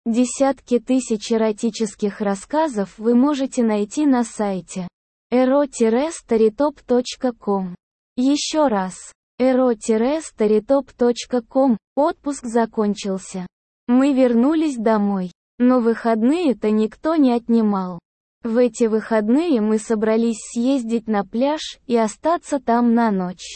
Десятки тысяч эротических рассказов вы можете найти на сайте ero-storytop.com. Еще раз. ero-storytop.com. Отпуск закончился. Мы вернулись домой. Но выходные-то никто не отнимал. В эти выходные мы собрались съездить на пляж и остаться там на ночь.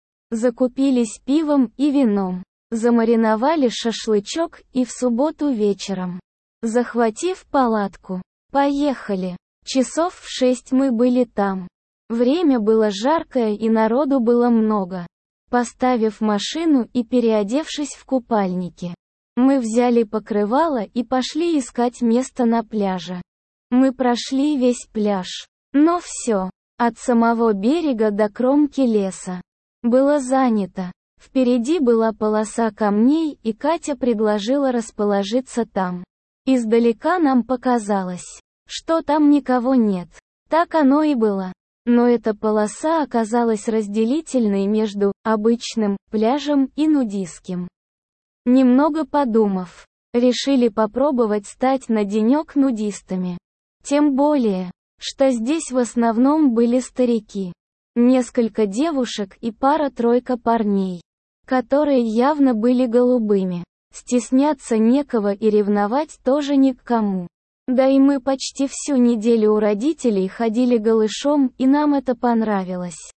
Закупились пивом и вином. Замариновали шашлычок и в субботу вечером, захватив палатку, поехали. Часов в 6 мы были там. Время было жаркое и народу было много. Поставив машину и переодевшись в купальники, мы взяли покрывало и пошли искать место на пляже. Мы прошли весь пляж. Но все, от самого берега до кромки леса, было занято. Впереди была полоса камней, и Катя предложила расположиться там. Издалека нам показалось, что там никого нет. Так оно и было. Но эта полоса оказалась разделительной между обычным пляжем и нудистским. Немного подумав, решили попробовать стать на денек нудистами. Тем более, что здесь в основном были старики. Несколько девушек и пара-тройка парней, которые явно были голубыми. Стесняться некого и ревновать тоже ни к кому. Да и мы почти всю неделю у родителей ходили голышом, и нам это понравилось.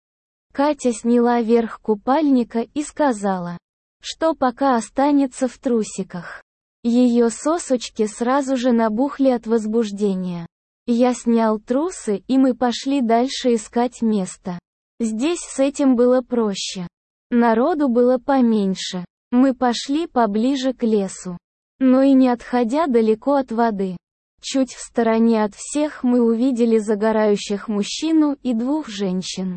Катя сняла верх купальника и сказала, что пока останется в трусиках. Ее сосочки сразу же набухли от возбуждения. Я снял трусы, и мы пошли дальше искать место. Здесь с этим было проще. Народу было поменьше. Мы пошли поближе к лесу. Но и не отходя далеко от воды. Чуть в стороне от всех мы увидели загорающих мужчину и двух женщин.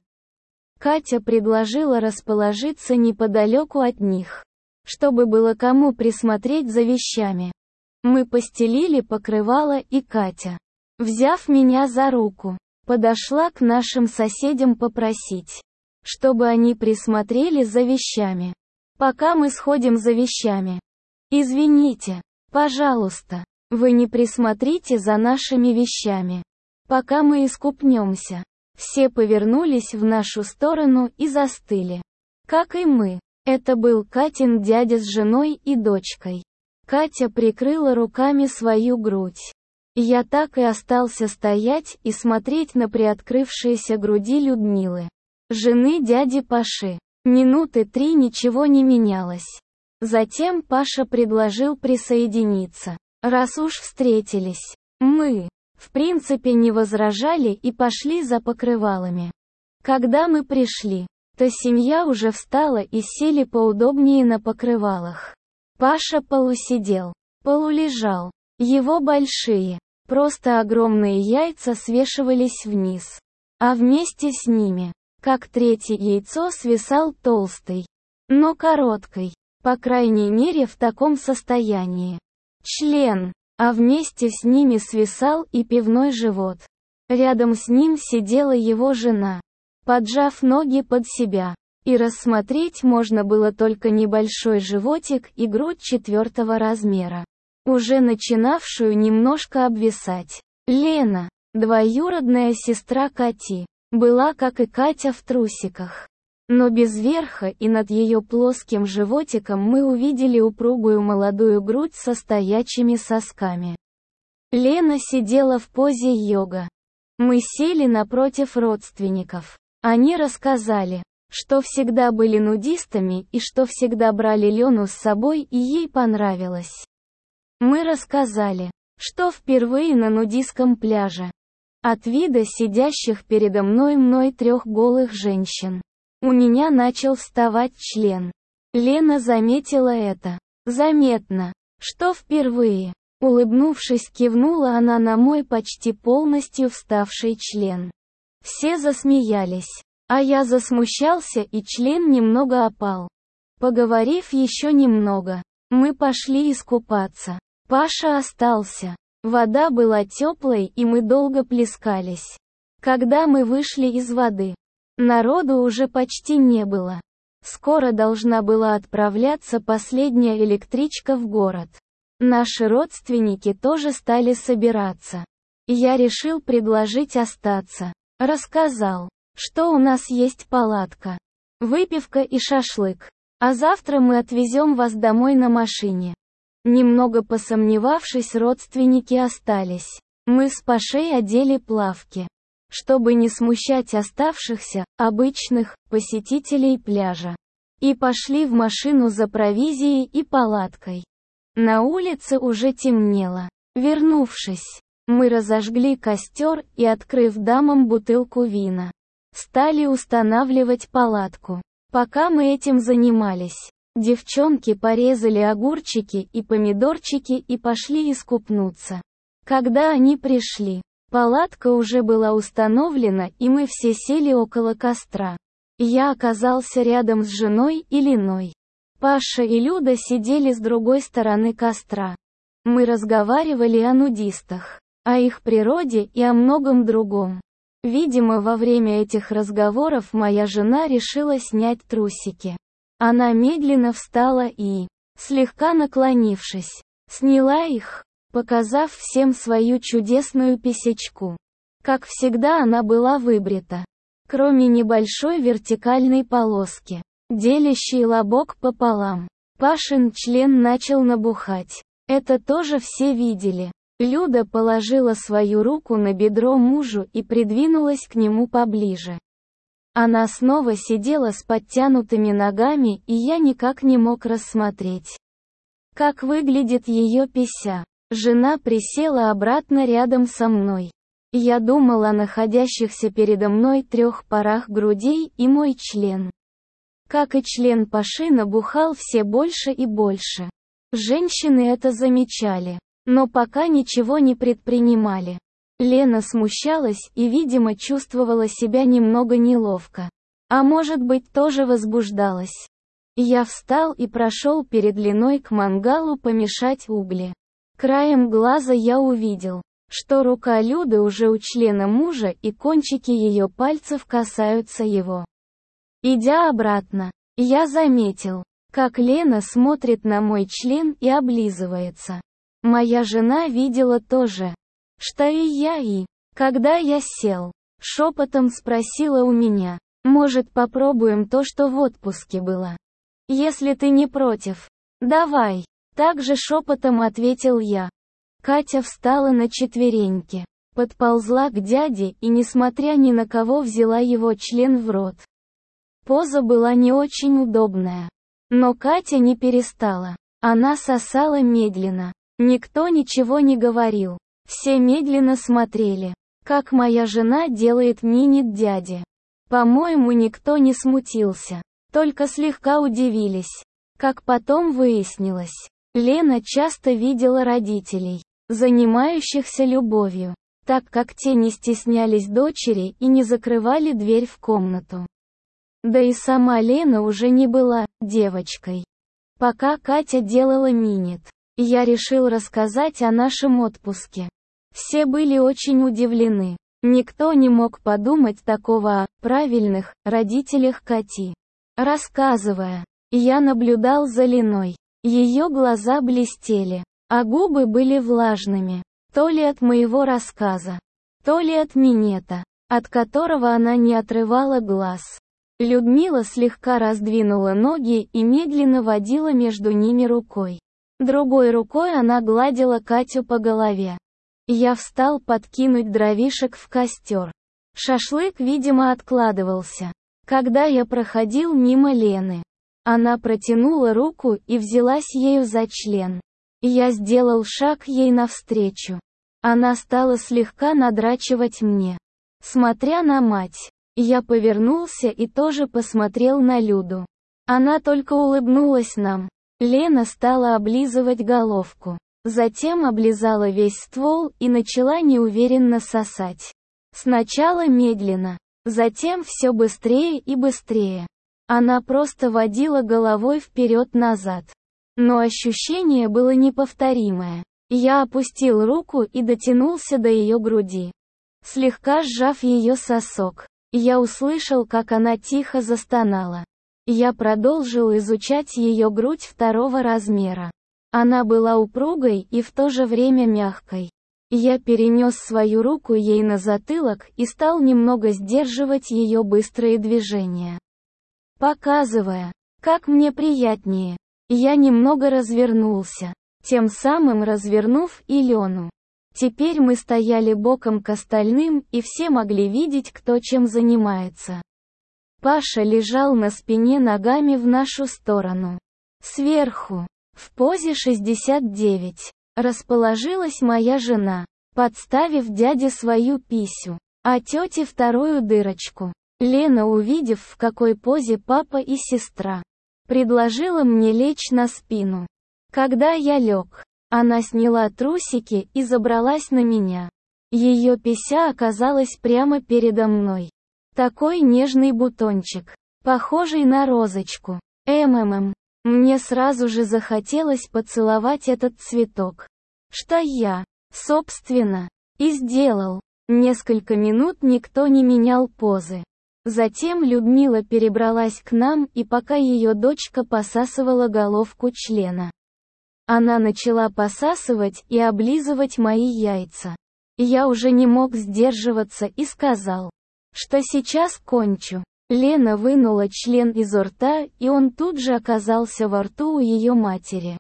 Катя предложила расположиться неподалеку от них, чтобы было кому присмотреть за вещами. Мы постелили покрывало, и Катя, взяв меня за руку, подошла к нашим соседям попросить, чтобы они присмотрели за вещами. Пока мы сходим за вещами. Извините, пожалуйста, вы не присмотрите за нашими вещами. Пока мы искупнемся. Все повернулись в нашу сторону и застыли. Как и мы. Это был Катин дядя с женой и дочкой. Катя прикрыла руками свою грудь. Я так и остался стоять и смотреть на приоткрывшиеся груди Людмилы, жены дяди Паши. Минуты 3 ничего не менялось. Затем Паша предложил присоединиться. Раз уж встретились, мы, в принципе, не возражали и пошли за покрывалами. Когда мы пришли, то семья уже встала и сели поудобнее на покрывалах. Паша полусидел, полулежал. Его большие, просто огромные яйца свешивались вниз. А вместе с ними, как третье яйцо, свисал толстый, но короткий, по крайней мере в таком состоянии, член, а вместе с ними свисал и пивной живот. Рядом с ним сидела его жена, поджав ноги под себя, и рассмотреть можно было только небольшой животик и грудь 4-го размера, уже начинавшую немножко обвисать. Лена, двоюродная сестра Кати, была, как и Катя, в трусиках. Но без верха, и над ее плоским животиком мы увидели упругую молодую грудь со стоячими сосками. Лена сидела в позе йога. Мы сели напротив родственников. Они рассказали, что всегда были нудистами и что всегда брали Лену с собой, и ей понравилось. Мы рассказали, что впервые на нудистском пляже. От вида сидящих передо мной 3 голых женщин. У меня начал вставать член. Лена заметила это. Заметно, что впервые. Улыбнувшись, кивнула она на мой почти полностью вставший член. Все засмеялись, а я засмущался, и член немного опал. Поговорив еще немного, мы пошли искупаться. Паша остался. Вода была теплой, и мы долго плескались. Когда мы вышли из воды, народу уже почти не было. Скоро должна была отправляться последняя электричка в город. Наши родственники тоже стали собираться. Я решил предложить остаться. Рассказал, что у нас есть палатка, выпивка и шашлык. А завтра мы отвезем вас домой на машине. Немного посомневавшись, родственники остались. Мы с Пашей одели плавки, чтобы не смущать оставшихся, обычных, посетителей пляжа. И пошли в машину за провизией и палаткой. На улице уже темнело. Вернувшись, мы разожгли костер и, открыв дамам бутылку вина, стали устанавливать палатку. Пока мы этим занимались, девчонки порезали огурчики и помидорчики и пошли искупнуться. Когда они пришли, палатка уже была установлена, и мы все сели около костра. Я оказался рядом с женой и Леной. Паша и Люда сидели с другой стороны костра. Мы разговаривали о нудистах, о их природе и о многом другом. Видимо, во время этих разговоров моя жена решила снять трусики. Она медленно встала и, слегка наклонившись, сняла их, показав всем свою чудесную писечку. Как всегда, она была выбрита, кроме небольшой вертикальной полоски, делящей лобок пополам. Пашин член начал набухать. Это тоже все видели. Люда положила свою руку на бедро мужу и придвинулась к нему поближе. Она снова сидела с подтянутыми ногами, и я никак не мог рассмотреть, как выглядит ее пися. Жена присела обратно рядом со мной. Я думал о находящихся передо мной 3 парах грудей, и мой член, как и член Паши, набухал все больше и больше. Женщины это замечали, но пока ничего не предпринимали. Лена смущалась и, видимо, чувствовала себя немного неловко. А может быть, тоже возбуждалась. Я встал и прошел перед Леной к мангалу помешать угли. Краем глаза я увидел, что рука Люды уже у члена мужа, и кончики ее пальцев касаются его. Идя обратно, я заметил, как Лена смотрит на мой член и облизывается. Моя жена видела то же, что и я, и, когда я сел, шепотом спросила у меня: «Может, попробуем то, что в отпуске было? Если ты не против, давай». Также шепотом ответил я. Катя встала на четвереньки, подползла к дяде и, несмотря ни на кого, взяла его член в рот. Поза была не очень удобная. Но Катя не перестала. Она сосала медленно. Никто ничего не говорил. Все медленно смотрели, как моя жена делает минет дяде. По-моему, никто не смутился, только слегка удивились. Как потом выяснилось, Лена часто видела родителей, занимающихся любовью, так как те не стеснялись дочери и не закрывали дверь в комнату. Да и сама Лена уже не была девочкой. Пока Катя делала минет, я решил рассказать о нашем отпуске. Все были очень удивлены. Никто не мог подумать такого о правильных родителях Кати. Рассказывая, я наблюдал за Леной. Ее глаза блестели, а губы были влажными, то ли от моего рассказа, то ли от минета, от которого она не отрывала глаз. Людмила слегка раздвинула ноги и медленно водила между ними рукой. Другой рукой она гладила Катю по голове. Я встал подкинуть дровишек в костер. Шашлык, видимо, откладывался. Когда я проходил мимо Лены, она протянула руку и взялась ею за член. Я сделал шаг ей навстречу. Она стала слегка надрачивать мне. Смотря на мать, я повернулся и тоже посмотрел на Люду. Она только улыбнулась нам. Лена стала облизывать головку. Затем облизала весь ствол и начала неуверенно сосать. Сначала медленно, затем все быстрее и быстрее. Она просто водила головой вперед-назад. Но ощущение было неповторимое. Я опустил руку и дотянулся до ее груди. Слегка сжав ее сосок, я услышал, как она тихо застонала. Я продолжил изучать ее грудь 2-го размера. Она была упругой и в то же время мягкой. Я перенес свою руку ей на затылок и стал немного сдерживать ее быстрые движения, показывая, как мне приятнее. Я немного развернулся, тем самым развернув и Лену. Теперь мы стояли боком к остальным, и все могли видеть, кто чем занимается. Паша лежал на спине ногами в нашу сторону. Сверху, в позе 69, расположилась моя жена, подставив дяде свою писю, а тете вторую дырочку. Лена, увидев, в какой позе папа и сестра, предложила мне лечь на спину. Когда я лег, она сняла трусики и забралась на меня. Ее пися оказалась прямо передо мной. Такой нежный бутончик, похожий на розочку. Мне сразу же захотелось поцеловать этот цветок. Что я, собственно, и сделал. Несколько минут никто не менял позы. Затем Людмила перебралась к нам, и пока ее дочка посасывала головку члена, она начала посасывать и облизывать мои яйца. Я уже не мог сдерживаться и сказал, что сейчас кончу. Лена вынула член изо рта, и он тут же оказался во рту у ее матери.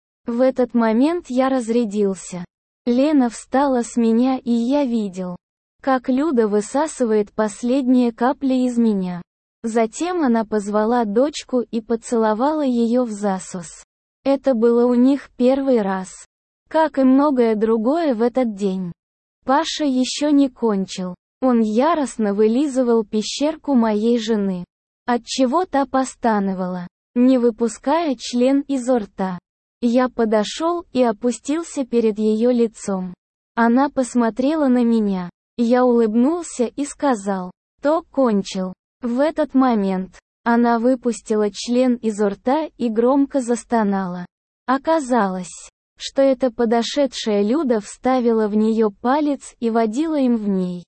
В этот момент я разрядился. Лена встала с меня, и я видел, как Люда высасывает последние капли из меня. Затем она позвала дочку и поцеловала ее в засос. Это было у них первый раз. Как и многое другое в этот день. Паша еще не кончил. Он яростно вылизывал пещерку моей жены, отчего та постановала, не выпуская член изо рта. Я подошел и опустился перед ее лицом. Она посмотрела на меня. Я улыбнулся и сказал, то кончил. В этот момент она выпустила член изо рта и громко застонала. Оказалось, что эта подошедшая Люда вставила в нее палец и водила им в ней.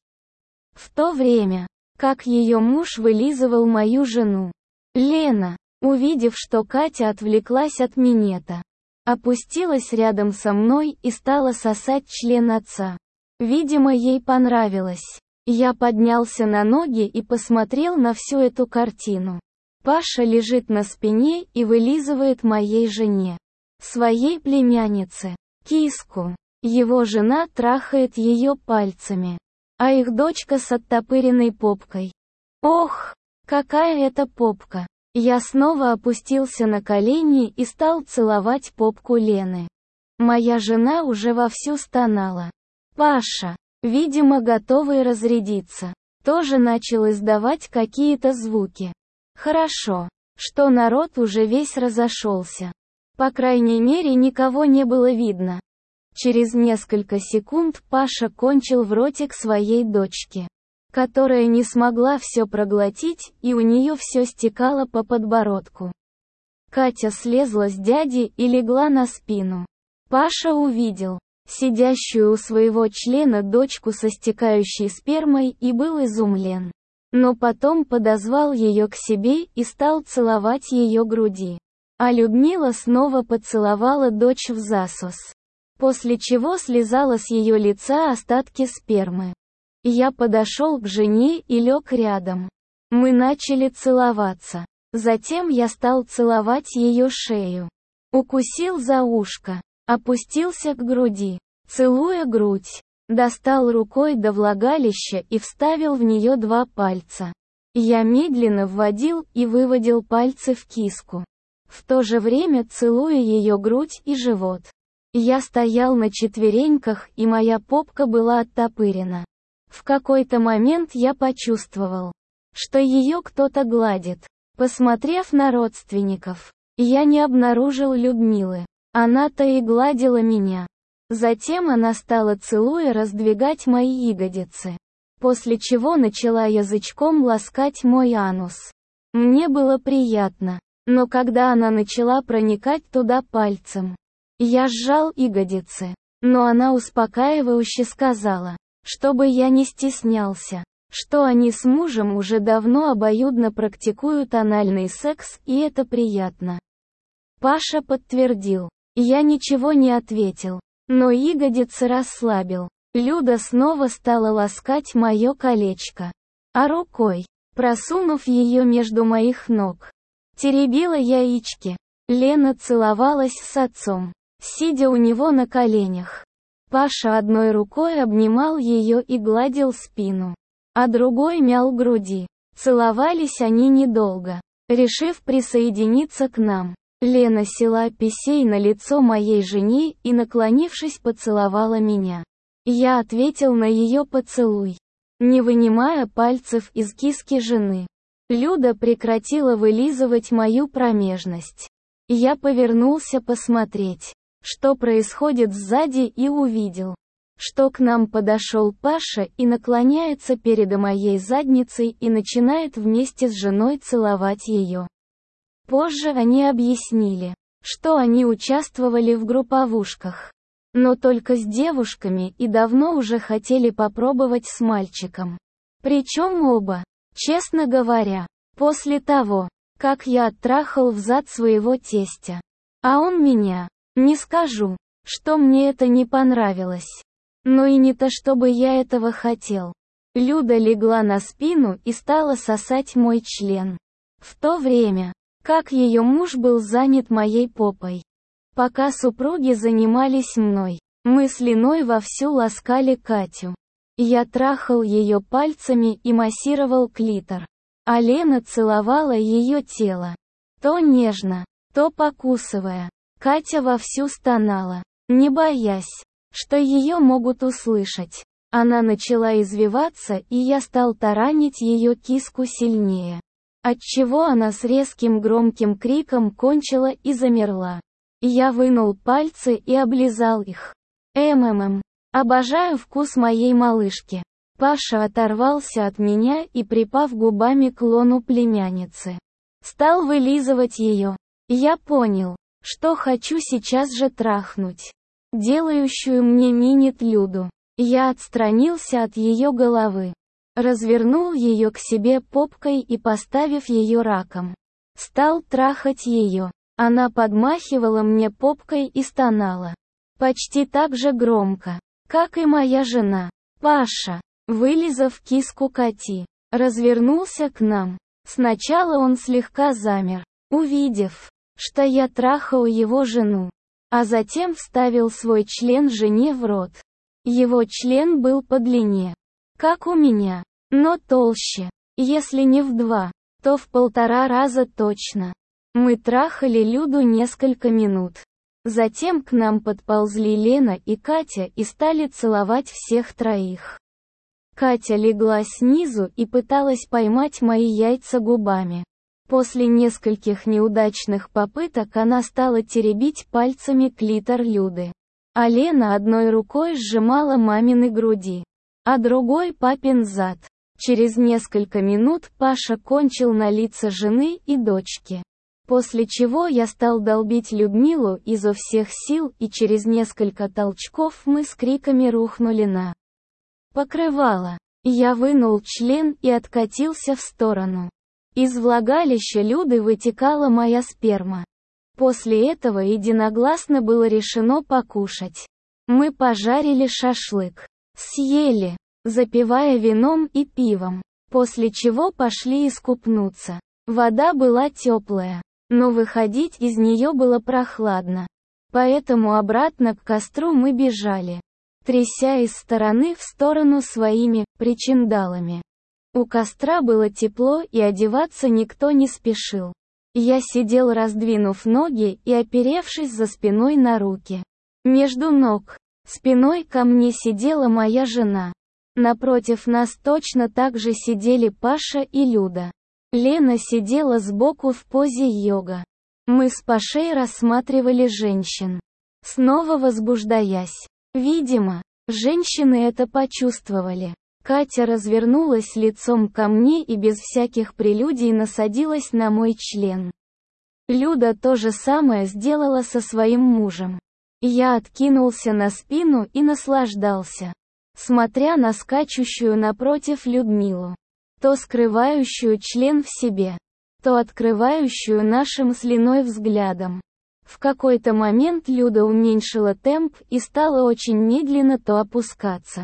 В то время, как ее муж вылизывал мою жену. Лена, увидев, что Катя отвлеклась от минета, опустилась рядом со мной и стала сосать член отца. Видимо, ей понравилось. Я поднялся на ноги и посмотрел на всю эту картину. Паша лежит на спине и вылизывает моей жене, своей племяннице, киску. Его жена трахает ее пальцами, а их дочка с оттопыренной попкой. Ох, какая это попка! Я снова опустился на колени и стал целовать попку Лены. Моя жена уже вовсю стонала. Паша, видимо готовый разрядиться, тоже начал издавать какие-то звуки. Хорошо, что народ уже весь разошелся. По крайней мере, никого не было видно. Через несколько секунд Паша кончил в ротик своей дочки, которая не смогла все проглотить, и у нее все стекало по подбородку. Катя слезла с дяди и легла на спину. Паша увидел сидящую у своего члена дочку со стекающей спермой и был изумлен. Но потом подозвал ее к себе и стал целовать ее груди. А Людмила снова поцеловала дочь в засос, после чего слезала с ее лица остатки спермы. Я подошел к жене и лег рядом. Мы начали целоваться. Затем я стал целовать ее шею. Укусил за ушко. Опустился к груди. Целуя грудь. Достал рукой до влагалища и вставил в нее 2 пальца. Я медленно вводил и выводил пальцы в киску, в то же время целуя ее грудь и живот. Я стоял на четвереньках, и моя попка была оттопырена. В какой-то момент я почувствовал, что ее кто-то гладит. Посмотрев на родственников, я не обнаружил Людмилы. Она-то и гладила меня. Затем она стала целуя раздвигать мои ягодицы, после чего начала язычком ласкать мой анус. Мне было приятно, но когда она начала проникать туда пальцем, я сжал ягодицы, но она успокаивающе сказала, чтобы я не стеснялся, что они с мужем уже давно обоюдно практикуют анальный секс, и это приятно. Паша подтвердил. Я ничего не ответил, но ягодицы расслабил. Люда снова стала ласкать мое колечко, а рукой, просунув ее между моих ног, теребила яички. Лена целовалась с отцом, сидя у него на коленях. Паша одной рукой обнимал ее и гладил спину, а другой мял груди. Целовались они недолго. Решив присоединиться к нам, Лена села писей на лицо моей жене и, наклонившись, поцеловала меня. Я ответил на ее поцелуй, не вынимая пальцев из киски жены. Люда прекратила вылизывать мою промежность. Я повернулся посмотреть, что происходит сзади, и увидел, что к нам подошел Паша и наклоняется перед моей задницей и начинает вместе с женой целовать ее. Позже они объяснили, что они участвовали в групповушках, но только с девушками, и давно уже хотели попробовать с мальчиком. Причем оба, честно говоря, после того, как я оттрахал взад своего тестя. А он меня. Не скажу, что мне это не понравилось. Но и не то чтобы я этого хотел. Люда легла на спину и стала сосать мой член. В то время, как ее муж был занят моей попой. Пока супруги занимались мной, мы с Леной вовсю ласкали Катю. Я трахал ее пальцами и массировал клитор. А Лена целовала ее тело. То нежно, то покусывая. Катя вовсю стонала, не боясь, что ее могут услышать. Она начала извиваться, и я стал таранить ее киску сильнее. Отчего она с резким громким криком кончила и замерла. Я вынул пальцы и облизал их. Обожаю вкус моей малышки. Паша оторвался от меня и, припав губами к лону племянницы, стал вылизывать ее. Я понял, что хочу сейчас же трахнуть делающую мне минет Люду. Я отстранился от ее головы, развернул ее к себе попкой и, поставив ее раком, стал трахать ее. Она подмахивала мне попкой и стонала. Почти так же громко, как и моя жена. Паша, вылизав киску Кати, развернулся к нам. Сначала он слегка замер, увидев, что я трахал его жену, а затем вставил свой член жене в рот. Его член был по длине, как у меня, но толще. Если не в 2, то в 1,5 раза точно. Мы трахали Люду несколько минут. Затем к нам подползли Лена и Катя и стали целовать всех троих. Катя легла снизу и пыталась поймать мои яйца губами. После нескольких неудачных попыток она стала теребить пальцами клитор Люды. А Лена одной рукой сжимала мамины груди, а другой папин зад. Через несколько минут Паша кончил на лица жены и дочки. После чего я стал долбить Людмилу изо всех сил, и через несколько толчков мы с криками рухнули на покрывало. Я вынул член и откатился в сторону. Из влагалища Люды вытекала моя сперма. После этого единогласно было решено покушать. Мы пожарили шашлык, съели, запивая вином и пивом, после чего пошли искупнуться. Вода была теплая, но выходить из нее было прохладно. Поэтому обратно к костру мы бежали, тряся из стороны в сторону своими причиндалами. У костра было тепло, и одеваться никто не спешил. Я сидел, раздвинув ноги и оперевшись за спиной на руки. Между ног, спиной ко мне сидела моя жена. Напротив нас точно так же сидели Паша и Люда. Лена сидела сбоку в позе йога. Мы с Пашей рассматривали женщин, снова возбуждаясь. Видимо, женщины это почувствовали. Катя развернулась лицом ко мне и без всяких прелюдий насадилась на мой член. Люда то же самое сделала со своим мужем. Я откинулся на спину и наслаждался, смотря на скачущую напротив Людмилу, то скрывающую член в себе, то открывающую нашим с Леной взглядом. В какой-то момент Люда уменьшила темп и стала очень медленно то опускаться,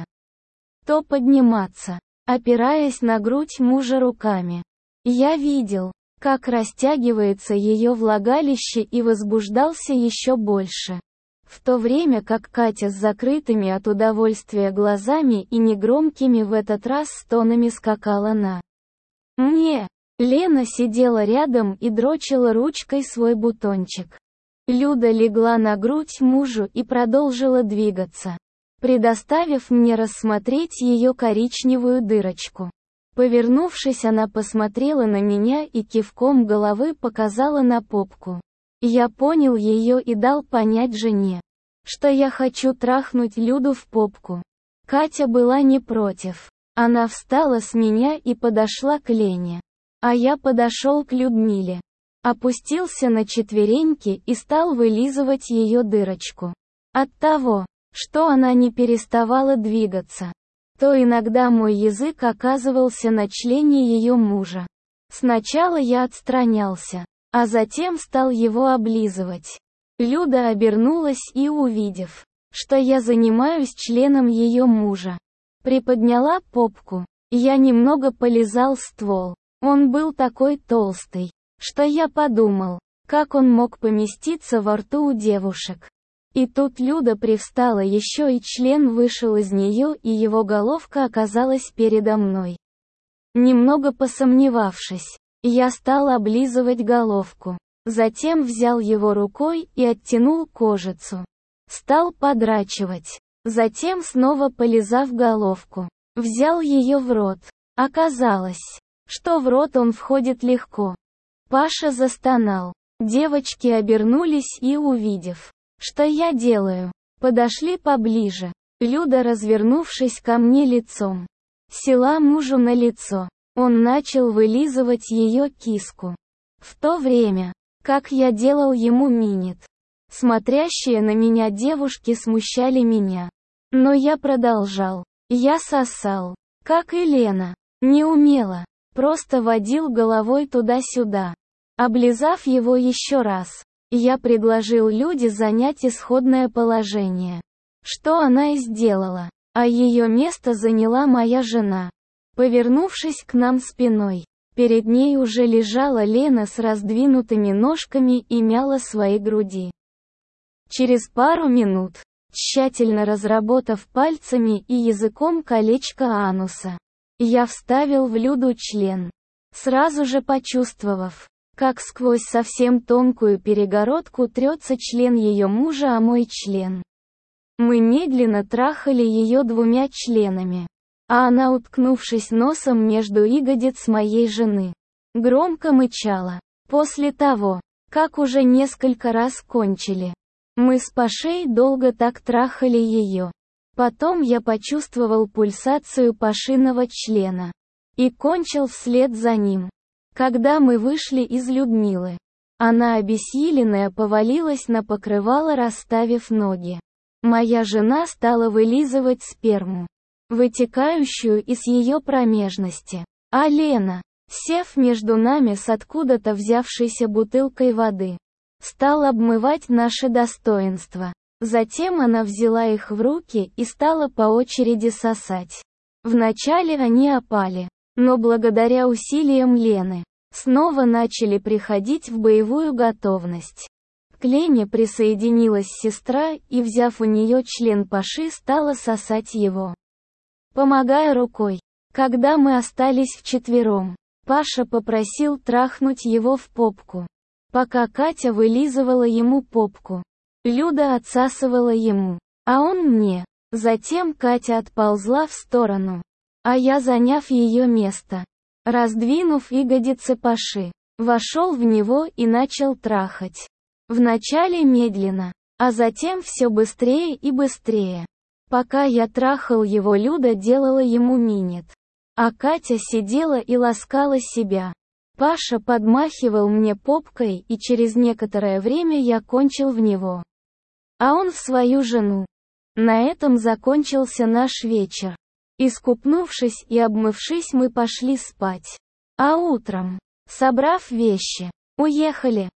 то подниматься, опираясь на грудь мужа руками. Я видел, как растягивается ее влагалище и возбуждался еще больше. В то время как Катя с закрытыми от удовольствия глазами и негромкими в этот раз стонами скакала на мне. Лена сидела рядом и дрочила ручкой свой бутончик. Люда легла на грудь мужу и продолжила двигаться, предоставив мне рассмотреть ее коричневую дырочку. Повернувшись, она посмотрела на меня и кивком головы показала на попку. Я понял ее и дал понять жене, что я хочу трахнуть Люду в попку. Катя была не против. Она встала с меня и подошла к Лене. А я подошел к Людмиле. Опустился на четвереньки и стал вылизывать ее дырочку. От того, что она не переставала двигаться, то иногда мой язык оказывался на члене ее мужа. Сначала я отстранялся, а затем стал его облизывать. Люда обернулась и, увидев, что я занимаюсь членом ее мужа, приподняла попку. Я немного полизал ствол. Он был такой толстый, что я подумал, как он мог поместиться во рту у девушек. И тут Люда привстала еще и член вышел из нее и его головка оказалась передо мной. Немного посомневавшись, я стал облизывать головку. Затем взял его рукой и оттянул кожицу. Стал подрачивать. Затем снова полизав головку, взял ее в рот. Оказалось, что в рот он входит легко. Паша застонал. Девочки обернулись и, увидев, что я делаю, подошли поближе. Люда, развернувшись ко мне лицом, села мужу на лицо. Он начал вылизывать ее киску. В то время, как я делал ему минет, смотрящие на меня девушки смущали меня. Но я продолжал. Я сосал, как и Лена. Не умело, просто водил головой туда-сюда. Облизав его еще раз, я предложил Люде занять исходное положение. Что она и сделала, а ее место заняла моя жена. Повернувшись к нам спиной, перед ней уже лежала Лена с раздвинутыми ножками и мяла свои груди. Через пару минут, тщательно разработав пальцами и языком колечко ануса, я вставил в Люду член, сразу же почувствовав, как сквозь совсем тонкую перегородку трется член ее мужа о мой член. Мы медленно трахали ее двумя членами, а она, уткнувшись носом между ягодиц моей жены, громко мычала. После того, как уже несколько раз кончили, мы с Пашей долго так трахали ее. Потом я почувствовал пульсацию Пашиного члена и кончил вслед за ним. Когда мы вышли из Людмилы, она обессиленная повалилась на покрывало, расставив ноги. Моя жена стала вылизывать сперму, вытекающую из ее промежности. А Лена, сев между нами с откуда-то взявшейся бутылкой воды, стала обмывать наши достоинства. Затем она взяла их в руки и стала по очереди сосать. Вначале они опали, но благодаря усилиям Лены, снова начали приходить в боевую готовность. К Лене присоединилась сестра и, взяв у нее член Паши, стала сосать его, помогая рукой. Когда мы остались вчетвером, Паша попросил трахнуть его в попку, пока Катя вылизывала ему попку. Люда отсасывала ему, а он мне. Затем Катя отползла в сторону, а я, заняв ее место, раздвинув ягодицы Паши, вошел в него и начал трахать. Вначале медленно, а затем все быстрее и быстрее. Пока я трахал его, Люда делала ему минет, а Катя сидела и ласкала себя. Паша подмахивал мне попкой, и через некоторое время я кончил в него, а он в свою жену. На этом закончился наш вечер. Искупнувшись и обмывшись, мы пошли спать. А утром, собрав вещи, уехали.